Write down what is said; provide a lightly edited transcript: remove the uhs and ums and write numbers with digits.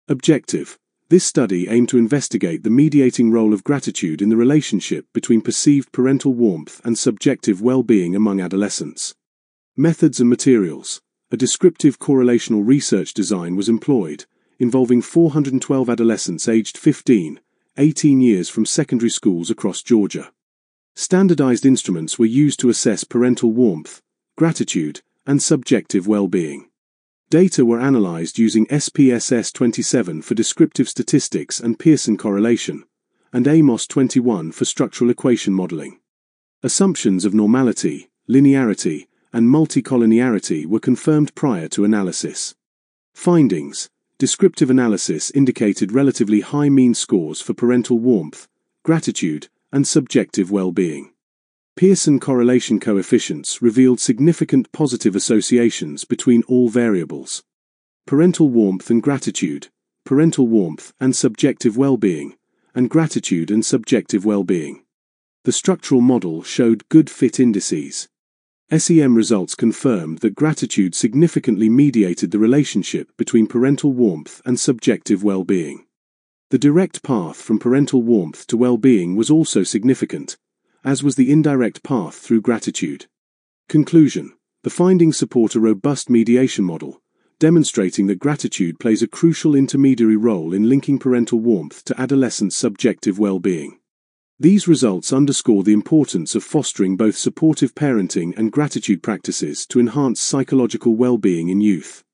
Objective. This study aimed to investigate the mediating role of gratitude in the relationship between perceived parental warmth and subjective well-being among adolescents. Methods and materials. A descriptive correlational research design was employed, involving 412 adolescents aged 18 years from secondary schools across Georgia. Standardized instruments were used to assess parental warmth, gratitude, and subjective well-being. Data were analyzed using SPSS 27 for descriptive statistics and Pearson correlation, and AMOS 21 for structural equation modeling. Assumptions of normality, linearity, and multicollinearity were confirmed prior to analysis. Findings. Descriptive analysis indicated relatively high mean scores for parental warmth, gratitude, and subjective well-being. Pearson correlation coefficients revealed significant positive associations between all variables. Parental warmth and gratitude, parental warmth and subjective well-being, and gratitude and subjective well-being. The structural model showed good fit indices. SEM results confirmed that gratitude significantly mediated the relationship between parental warmth and subjective well-being. The direct path from parental warmth to well-being was also significant, as was the indirect path through gratitude. Conclusion. The findings support a robust mediation model, demonstrating that gratitude plays a crucial intermediary role in linking parental warmth to adolescent subjective well-being. These results underscore the importance of fostering both supportive parenting and gratitude practices to enhance psychological well-being in youth.